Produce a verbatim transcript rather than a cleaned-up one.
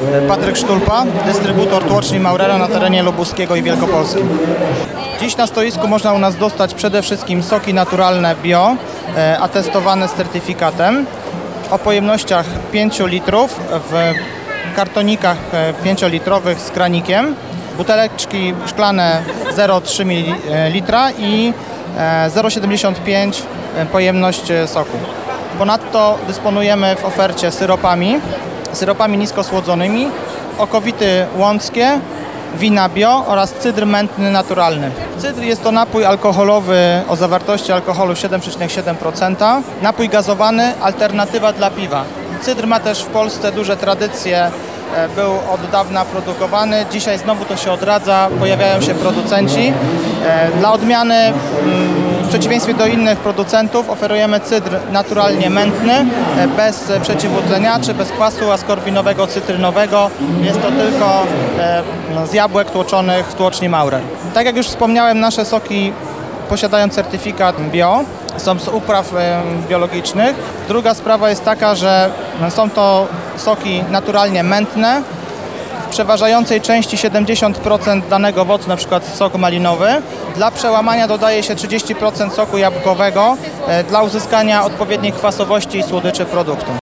Patryk Sztulpa, dystrybutor tłoczni Maurera na terenie Lubuskiego i Wielkopolski. Dziś na stoisku można u nas dostać przede wszystkim soki naturalne bio, atestowane z certyfikatem o pojemnościach pięć litrów w kartonikach pięciolitrowych z kranikiem, buteleczki szklane zero przecinek trzy mililitra i zero przecinek siedemdziesiąt pięć pojemność soku. Ponadto dysponujemy w ofercie syropami, syropami niskosłodzonymi, okowity łąckie, wina bio oraz cydr mętny naturalny. Cydr jest to napój alkoholowy o zawartości alkoholu siedem przecinek siedem procent, napój gazowany, alternatywa dla piwa. Cydr ma też w Polsce duże tradycje, był od dawna produkowany, dzisiaj znowu to się odradza, pojawiają się producenci. Dla odmiany, w przeciwieństwie do innych producentów, oferujemy cydr naturalnie mętny, bez przeciwutleniaczy, bez kwasu askorbinowego, cytrynowego. Jest to tylko z jabłek tłoczonych w tłoczni Maurer. Tak jak już wspomniałem, nasze soki posiadają certyfikat bio, są z upraw biologicznych. Druga sprawa jest taka, że są to soki naturalnie mętne. W przeważającej części siedemdziesiąt procent danego owocu, na przykład sok malinowy. Dla przełamania dodaje się trzydzieści procent soku jabłkowego dla uzyskania odpowiedniej kwasowości i słodyczy produktu.